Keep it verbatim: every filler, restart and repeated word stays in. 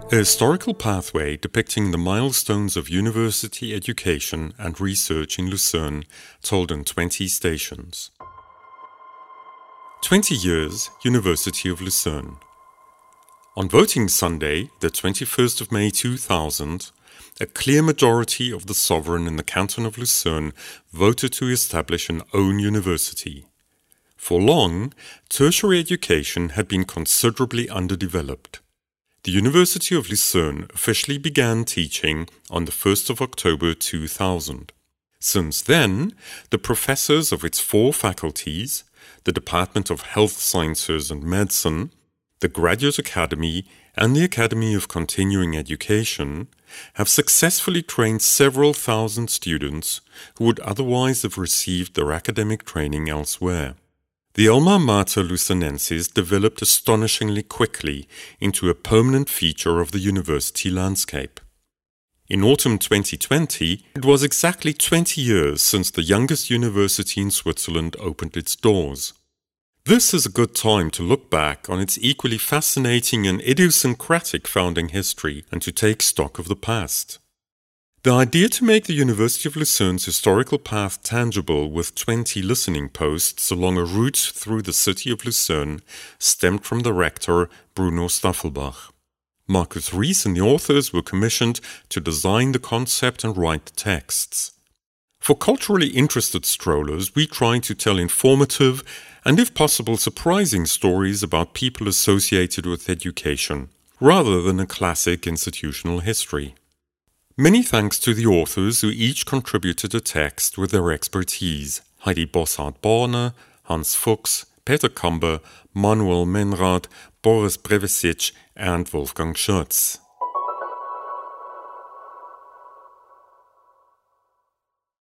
A historical pathway depicting the milestones of university education and research in Lucerne, told in twenty stations. twenty years, University of Lucerne. On voting Sunday, the twenty-first of May two thousand, a clear majority of the sovereign in the canton of Lucerne voted to establish an own university. For long, tertiary education had been considerably underdeveloped. The University of Lucerne officially began teaching on the first of October two thousand. Since then, the professors of its four faculties, the Department of Health Sciences and Medicine, the Graduate Academy, and the Academy of Continuing Education, have successfully trained several thousand students who would otherwise have received their academic training elsewhere. The Alma Mater Lucernensis developed astonishingly quickly into a permanent feature of the university landscape. In autumn twenty twenty, it was exactly twenty years since the youngest university in Switzerland opened its doors. This is a good time to look back on its equally fascinating and idiosyncratic founding history and to take stock of the past. The idea to make the University of Lucerne's historical path tangible with twenty listening posts along a route through the city of Lucerne stemmed from the rector, Bruno Staffelbach. Markus Ries and the authors were commissioned to design the concept and write the texts. For culturally interested strollers, we try to tell informative and, if possible, surprising stories about people associated with education, rather than a classic institutional history. Many thanks to the authors who each contributed a text with their expertise: Heidi Bossart-Borne, Hans Fuchs, Peter Kamber, Manuel Menrad, Boris Brevesic and Wolfgang Schütz.